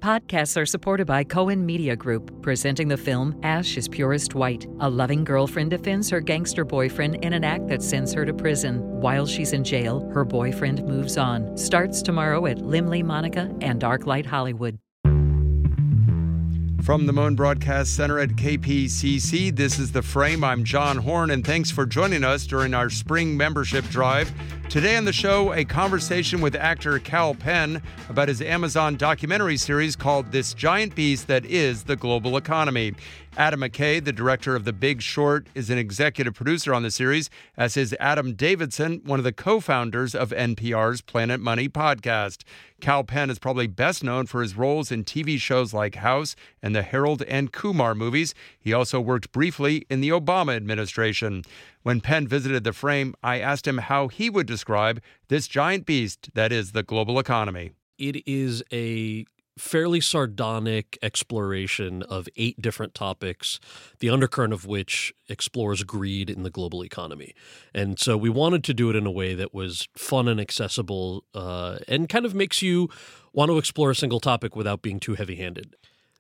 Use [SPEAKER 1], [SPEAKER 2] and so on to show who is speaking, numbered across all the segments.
[SPEAKER 1] Podcasts are supported by Cohen Media Group, presenting the film Ash is Purest White. A loving girlfriend defends her gangster boyfriend in an act that sends her to prison. While she's in jail, her boyfriend moves on. Starts tomorrow at Limley Monica and ArcLight Hollywood.
[SPEAKER 2] From the Moan Broadcast Center at KPCC, this is The Frame. I'm John Horn, and thanks for joining us during our spring membership drive. Today on the show, a conversation with actor Kal Penn about his Amazon documentary series called This Giant Beast That Is the Global Economy. Adam McKay, the director of The Big Short, is an executive producer on the series, as is Adam Davidson, one of the co-founders of NPR's Planet Money podcast. Kal Penn is probably best known for his roles in TV shows like House and the Harold and Kumar movies. He also worked briefly in the Obama administration. When Penn visited The Frame, I asked him how he would describe this giant beast that is the global economy.
[SPEAKER 3] It is a fairly sardonic exploration of 8 different topics, the undercurrent of which explores greed in the global economy. And so we wanted to do it in a way that was fun and accessible and kind of makes you want to explore a single topic without being too heavy-handed.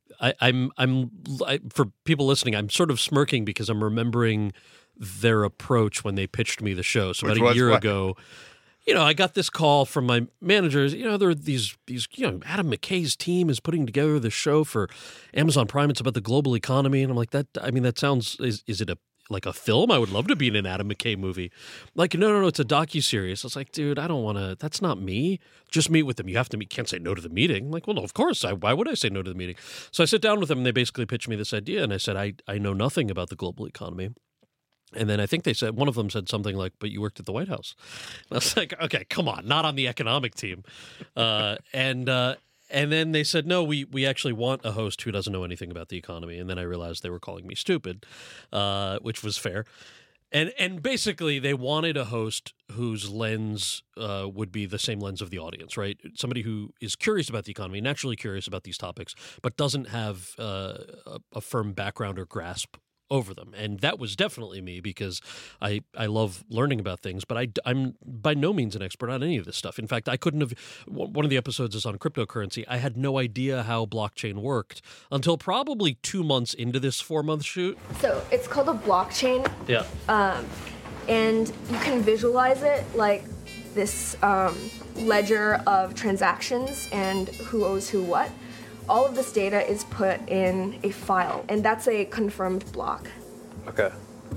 [SPEAKER 3] For people listening, I'm sort of smirking because I'm remembering their approach when they pitched me the show. So about a year ago, I got this call from my managers. There are these. Adam McKay's team is putting together this show for Amazon Prime. It's about the global economy, and I'm like, that sounds. Is it like a film? I would love to be in an Adam McKay movie. Like, no, it's a docuseries. I was like, dude, I don't want to. That's not me. Just meet with them. You have to meet. Can't say no to the meeting. I'm like, well, no, of course. Why would I say no to the meeting? So I sit down with them, and they basically pitched me this idea, and I said, I know nothing about the global economy. And then I think they said, one of them said something like, but you worked at the White House. And I was like, okay, come on, not on the economic team. And then they said, no, we actually want a host who doesn't know anything about the economy. And then I realized they were calling me stupid, which was fair. And basically they wanted a host whose lens would be the same lens of the audience, right? Somebody who is curious about the economy, naturally curious about these topics, but doesn't have a firm background or grasp over them. And that was definitely me because I love learning about things, but I'm by no means an expert on any of this stuff. In fact, I couldn't have, one of the episodes is on cryptocurrency. I had no idea how blockchain worked until probably 2 months into this 4-month shoot.
[SPEAKER 4] So it's called a blockchain.
[SPEAKER 3] Yeah.
[SPEAKER 4] And you can visualize it like this ledger of transactions and who owes who what. All of this data is put in a file, and that's a confirmed block.
[SPEAKER 3] Okay.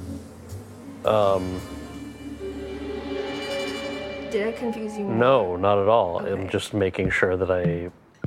[SPEAKER 4] Did I confuse you more?
[SPEAKER 3] No, not at all.
[SPEAKER 4] Okay.
[SPEAKER 3] I'm just making sure that I...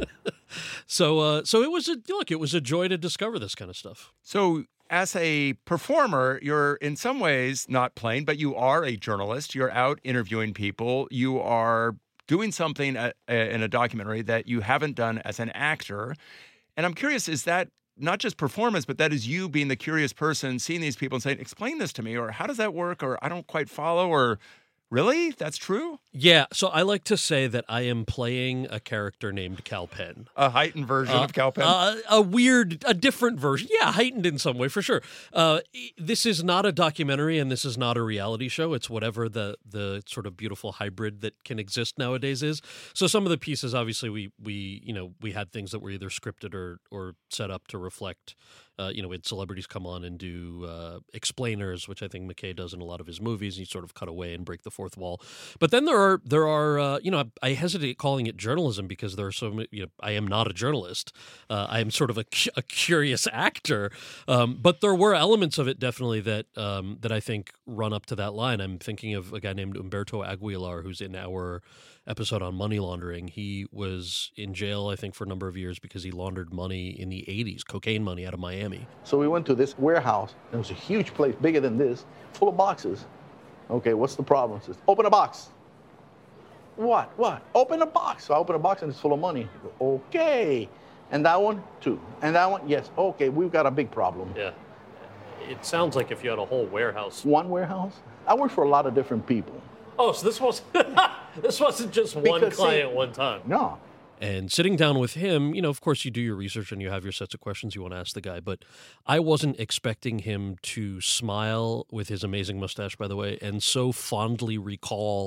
[SPEAKER 3] So it was a joy to discover this kind of stuff.
[SPEAKER 2] So as a performer, you're in some ways not playing, but you are a journalist. You're out interviewing people. You are doing something in a documentary that you haven't done as an actor. And I'm curious, is that not just performance, but that is you being the curious person, seeing these people and saying, explain this to me, or how does that work, or I don't quite follow, or really? That's true?
[SPEAKER 3] Yeah, so I like to say that I am playing a character named Kal Penn.
[SPEAKER 2] A heightened version of Kal Penn?
[SPEAKER 3] A different version. Yeah, heightened in some way, for sure. This is not a documentary and this is not a reality show. It's whatever the sort of beautiful hybrid that can exist nowadays is. So some of the pieces, obviously, we had things that were either scripted or set up to reflect. We had celebrities come on and do explainers, which I think McKay does in a lot of his movies. And you sort of cut away and break the fourth wall. But then there are I hesitate calling it journalism because there are so many. I am not a journalist. I am sort of a curious actor. But there were elements of it definitely that I think run up to that line. I'm thinking of a guy named Humberto Aguilar, who's in our episode on money laundering. He was in jail, I think, for a number of years because he laundered money in the 80s, cocaine money out of Miami.
[SPEAKER 5] So we went to this warehouse. It was a huge place, bigger than this, full of boxes. Okay, what's the problem? Says, open a box. What? Open a box. So I open a box and it's full of money. Okay. And that one, too. And that one, yes. Okay, we've got a big problem.
[SPEAKER 3] Yeah. It sounds like if you had a whole warehouse.
[SPEAKER 5] One warehouse? I work for a lot of different people.
[SPEAKER 3] Oh, so this wasn't just one client one time.
[SPEAKER 5] No.
[SPEAKER 3] And sitting down with him, of course you do your research and you have your sets of questions you want to ask the guy, but I wasn't expecting him to smile with his amazing mustache, by the way, and so fondly recall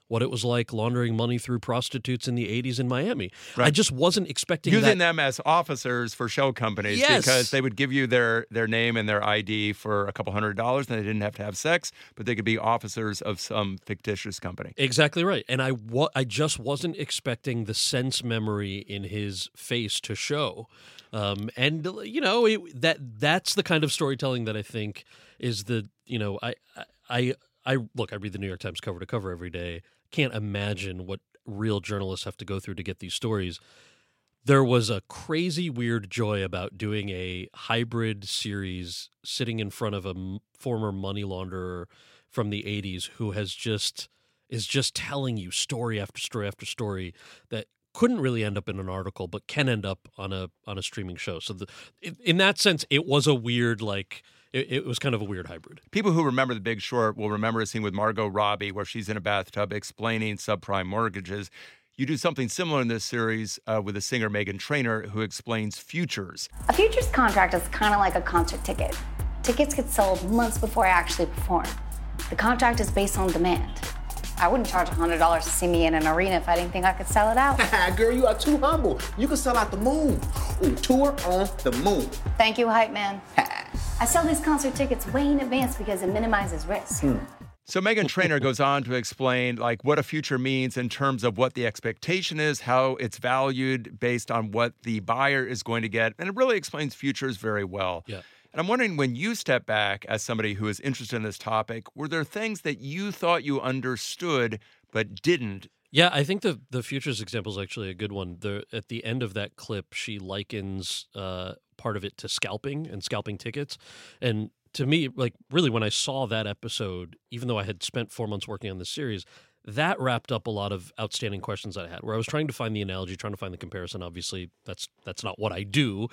[SPEAKER 3] what it was like laundering money through prostitutes in the 80s in Miami.
[SPEAKER 2] Right.
[SPEAKER 3] I just wasn't expecting
[SPEAKER 2] using them as officers for show companies.
[SPEAKER 3] Yes.
[SPEAKER 2] Because they would give you their name and their ID for a couple $100, and they didn't have to have sex, but they could be officers of some fictitious company.
[SPEAKER 3] Exactly right. And I just wasn't expecting the sense memory in his face to show. And you know, that's the kind of storytelling that I think is the, you know, I look, I read the New York Times cover to cover every day. Can't imagine what real journalists have to go through to get these stories. There was a crazy weird joy about doing a hybrid series sitting in front of a former money launderer from the 80s who is just telling you story after story after story that couldn't really end up in an article, but can end up on a streaming show. So in that sense, it was a weird, like, it was kind of a weird hybrid.
[SPEAKER 2] People who remember The Big Short will remember a scene with Margot Robbie where she's in a bathtub explaining subprime mortgages. You do something similar in this series with the singer Meghan Trainor, who explains futures.
[SPEAKER 6] A futures contract is kind of like a concert ticket. Tickets get sold months before I actually perform. The contract is based on demand. I wouldn't charge $100 to see me in an arena if I didn't think I could sell it out.
[SPEAKER 7] Girl, you are too humble. You can sell out the moon. Ooh, tour on the moon.
[SPEAKER 6] Thank you, hype man. I sell these concert tickets way in advance because it minimizes risk.
[SPEAKER 2] So Meghan Trainor goes on to explain like what a future means in terms of what the expectation is, how it's valued based on what the buyer is going to get. And it really explains futures very well.
[SPEAKER 3] Yeah.
[SPEAKER 2] And I'm wondering, when you step back as somebody who is interested in this topic, were there things that you thought you understood but didn't?
[SPEAKER 3] Yeah, I think the futures example is actually a good one. At the end of that clip, she likens part of it to scalping and scalping tickets. And to me, like, really, when I saw that episode, even though I had spent 4 months working on this series, that wrapped up a lot of outstanding questions that I had, where I was trying to find the analogy, trying to find the comparison. Obviously, that's not what I do.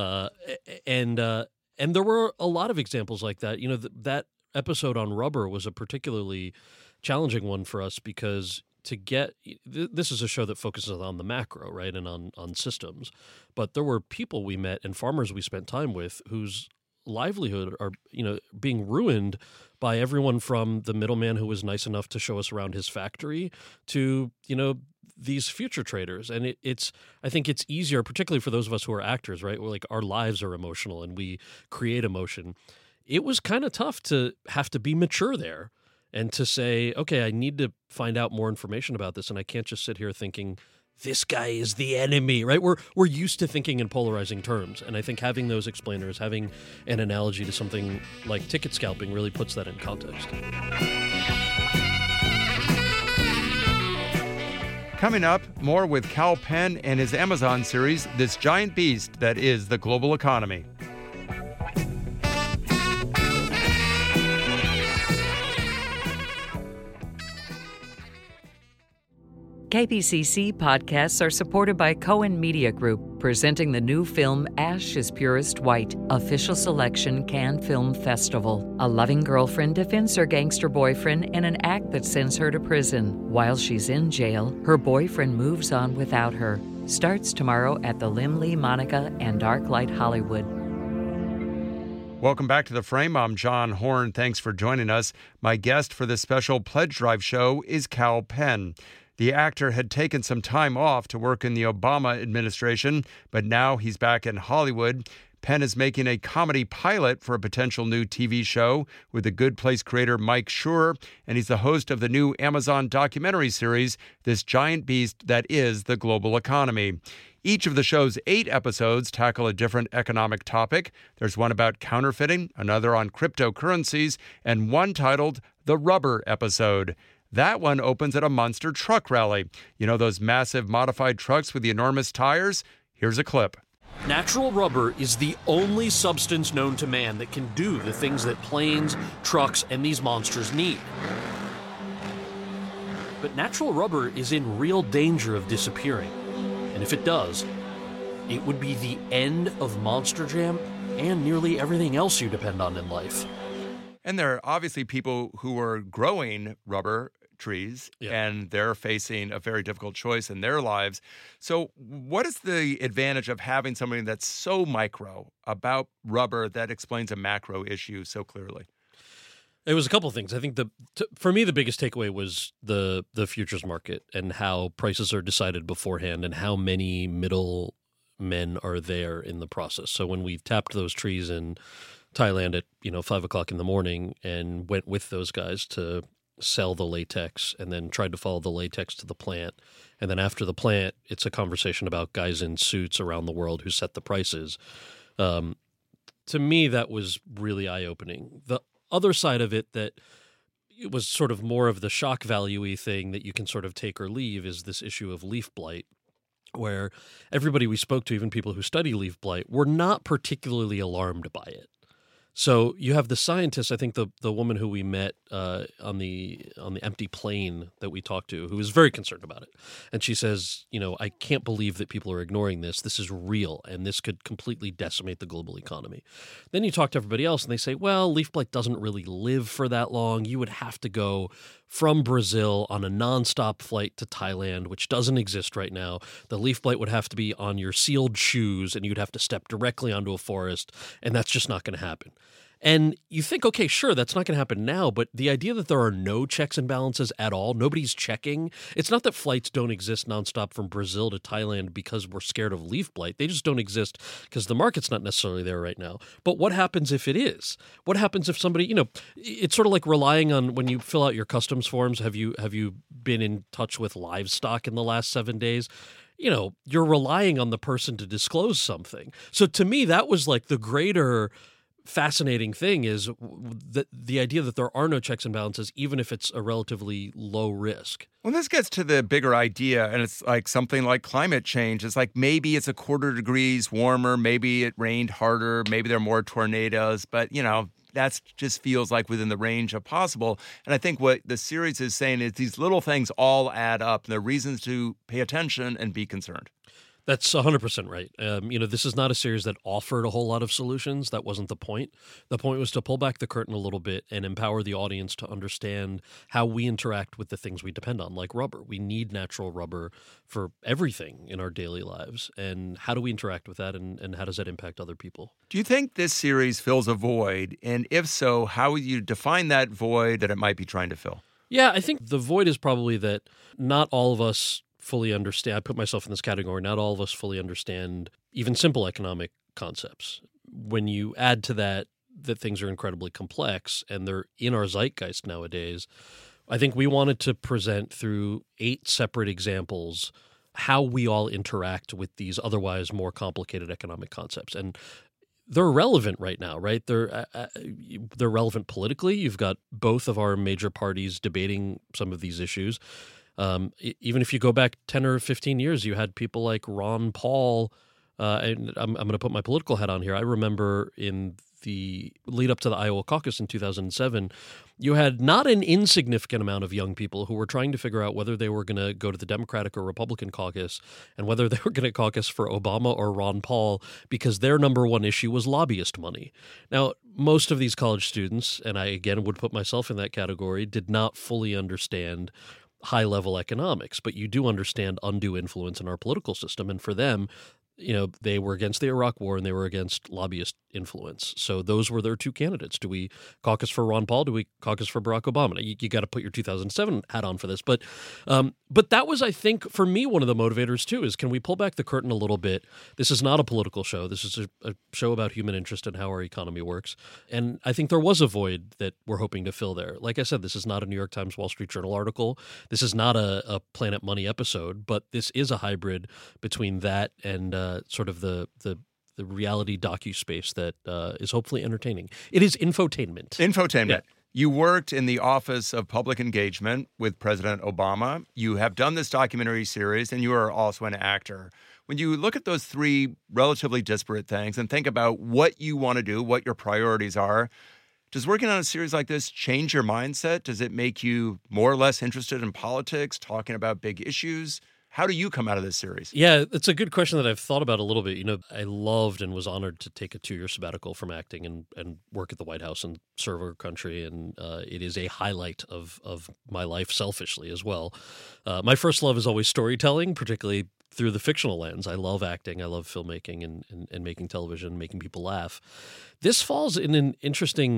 [SPEAKER 3] And there were a lot of examples like that. You know, that episode on rubber was a particularly challenging one for us because this is a show that focuses on the macro, right, and on systems. But there were people we met and farmers we spent time with whose livelihood are, you know, being ruined by everyone from the middleman who was nice enough to show us around his factory to, you know, these future traders. And I think it's easier, particularly for those of us who are actors, right? We're like, our lives are emotional and we create emotion. It was kind of tough to have to be mature there and to say, okay, I need to find out more information about this. And I can't just sit here thinking, this guy is the enemy, right? We're used to thinking in polarizing terms. And I think having those explainers, having an analogy to something like ticket scalping really puts that in context.
[SPEAKER 2] Coming up, more with Kal Penn and his Amazon series, This Giant Beast That Is the Global Economy.
[SPEAKER 1] KPCC podcasts are supported by Cohen Media Group, presenting the new film Ash is Purest White, official selection Cannes Film Festival. A loving girlfriend defends her gangster boyfriend in an act that sends her to prison. While she's in jail, her boyfriend moves on without her. Starts tomorrow at the Limley, Monica, and Darklight Hollywood.
[SPEAKER 2] Welcome back to The Frame. I'm John Horn. Thanks for joining us. My guest for this special Pledge Drive show is Kal Penn. The actor had taken some time off to work in the Obama administration, but now he's back in Hollywood. Penn is making a comedy pilot for a potential new TV show with The Good Place creator Mike Schur, and he's the host of the new Amazon documentary series, This Giant Beast That Is the Global Economy. Each of the show's 8 episodes tackle a different economic topic. There's one about counterfeiting, another on cryptocurrencies, and one titled The Rubber Episode. That one opens at a monster truck rally. You know those massive modified trucks with the enormous tires? Here's a clip.
[SPEAKER 3] Natural rubber is the only substance known to man that can do the things that planes, trucks, and these monsters need. But natural rubber is in real danger of disappearing. And if it does, it would be the end of Monster Jam and nearly everything else you depend on in life.
[SPEAKER 2] And there are obviously people who are growing rubber trees, and they're facing a very difficult choice in their lives. So what is the advantage of having something that's so micro about rubber that explains a macro issue so clearly?
[SPEAKER 3] It was a couple of things. I think for me, the biggest takeaway was the futures market and how prices are decided beforehand and how many middle men are there in the process. So when we tapped those trees in Thailand at 5 o'clock in the morning and went with those guys to sell the latex and then tried to follow the latex to the plant, and then after the plant, it's a conversation about guys in suits around the world who set the prices. To me, that was really eye-opening. The other side of it that it was sort of more of the shock value-y thing that you can sort of take or leave is this issue of leaf blight, where everybody we spoke to, even people who study leaf blight, were not particularly alarmed by it. So you have the scientists, I think the woman who we met on the empty plane that we talked to, who was very concerned about it. And she says, I can't believe that people are ignoring this. This is real, and this could completely decimate the global economy. Then you talk to everybody else, and they say, well, leaf blight doesn't really live for that long. You would have to go from Brazil on a nonstop flight to Thailand, which doesn't exist right now. The leaf blight would have to be on your sealed shoes, and you'd have to step directly onto a forest, and that's just not going to happen. And you think, okay, sure, that's not going to happen now, but the idea that there are no checks and balances at all, nobody's checking. It's not that flights don't exist nonstop from Brazil to Thailand because we're scared of leaf blight. They just don't exist because the market's not necessarily there right now. But what happens if it is? What happens if somebody, it's sort of like relying on when you fill out your customs forms, have you been in touch with livestock in the last 7 days? You're relying on the person to disclose something. So to me, that was like the greater fascinating thing is the idea that there are no checks and balances, even if it's a relatively low risk.
[SPEAKER 2] Well, this gets to the bigger idea, and it's like something like climate change. It's like maybe it's a 1/4 degrees warmer, maybe it rained harder, maybe there are more tornadoes, but, that just feels like within the range of possible. And I think what the series is saying is these little things all add up, and there are reasons to pay attention and be concerned.
[SPEAKER 3] That's 100% right. This is not a series that offered a whole lot of solutions. That wasn't the point. The point was to pull back the curtain a little bit and empower the audience to understand how we interact with the things we depend on, like rubber. We need natural rubber for everything in our daily lives. And how do we interact with that, and how does that impact other people?
[SPEAKER 2] Do you think this series fills a void? And if so, how would you define that void that it might be trying to fill?
[SPEAKER 3] Yeah, I think the void is probably that not all of us fully understand. I put myself in this category. Not all of us fully understand even simple economic concepts. When you add to that things are incredibly complex and they're in our zeitgeist nowadays, I think we wanted to present through 8 separate examples how we all interact with these otherwise more complicated economic concepts. And they're relevant right now, right? They're relevant politically. You've got both of our major parties debating some of these issues. Even if you go back 10 or 15 years, you had people like Ron Paul, and I'm going to put my political hat on here. I remember in the lead up to the Iowa caucus in 2007, you had not an insignificant amount of young people who were trying to figure out whether they were going to go to the Democratic or Republican caucus and whether they were going to caucus for Obama or Ron Paul because their number one issue was lobbyist money. Now, most of these college students, and I again would put myself in that category, did not fully understand high-level economics, but you do understand undue influence in our political system. And for them, they were against the Iraq War and they were against lobbyist influence. So those were their 2 candidates. Do we caucus for Ron Paul? Do we caucus for Barack Obama? You got to put your 2007 hat on for this. But that was, I think, for me, one of the motivators too, is can we pull back the curtain a little bit? This is not a political show. This is a show about human interest and how our economy works. And I think there was a void that we're hoping to fill there. Like I said, this is not a New York Times, Wall Street Journal article. This is not a Planet Money episode, but this is a hybrid between that and sort of the reality docu-space that is hopefully entertaining. It is infotainment.
[SPEAKER 2] Infotainment.
[SPEAKER 3] Yeah.
[SPEAKER 2] You worked in the Office of Public Engagement with President Obama. You have done this documentary series, and you are also an actor. When you look at those 3 relatively disparate things and think about what you want to do, what your priorities are, does working on a series like this change your mindset? Does it make you more or less interested in politics, talking about big issues? How do you come out of this series?
[SPEAKER 3] Yeah, it's a good question that I've thought about a little bit. I loved and was honored to take a 2-year sabbatical from acting and work at the White House and serve our country. And it is a highlight of my life selfishly as well. My first love is always storytelling, particularly through the fictional lens. I love acting. I love filmmaking and making television, making people laugh. This falls in an interesting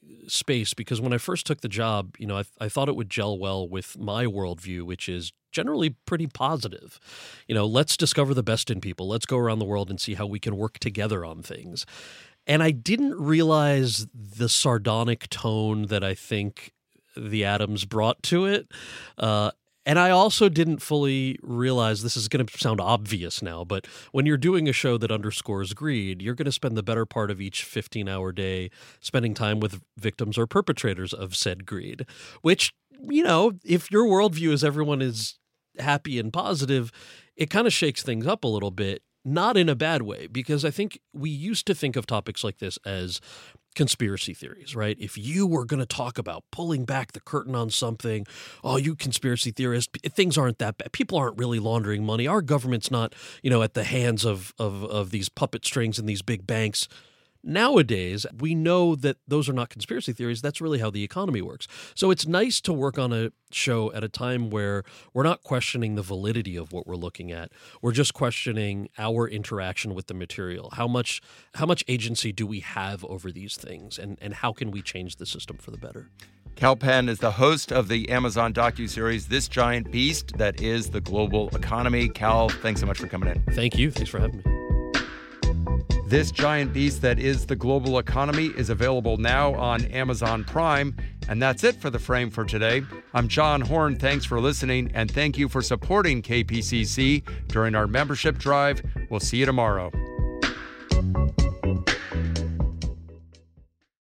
[SPEAKER 3] space because when I first took the job, I thought it would gel well with my worldview, which is generally pretty positive. Let's discover the best in people. Let's go around the world and see how we can work together on things. And I didn't realize the sardonic tone that I think the Addams brought to it. And I also didn't fully realize, this is going to sound obvious now, but when you're doing a show that underscores greed, you're going to spend the better part of each 15-hour day spending time with victims or perpetrators of said greed, which, if your worldview is everyone is happy and positive, it kind of shakes things up a little bit, not in a bad way, because I think we used to think of topics like this as conspiracy theories, right? If you were going to talk about pulling back the curtain on something, oh, you conspiracy theorist, things aren't that bad. People aren't really laundering money. Our government's not, at the hands of these puppet strings and these big banks. Nowadays, we know that those are not conspiracy theories. That's really how the economy works. So it's nice to work on a show at a time where we're not questioning the validity of what we're looking at. We're just questioning our interaction with the material. How much agency do we have over these things, and how can we change the system for the better?
[SPEAKER 2] Kal Penn is the host of the Amazon docuseries This Giant Beast That Is the Global Economy. Kal, thanks so much for coming in.
[SPEAKER 3] Thank you. Thanks for having me.
[SPEAKER 2] This Giant Beast That Is the Global Economy is available now on Amazon Prime. And that's it for The Frame for today. I'm John Horn. Thanks for listening, and thank you for supporting KPCC during our membership drive. We'll see you tomorrow.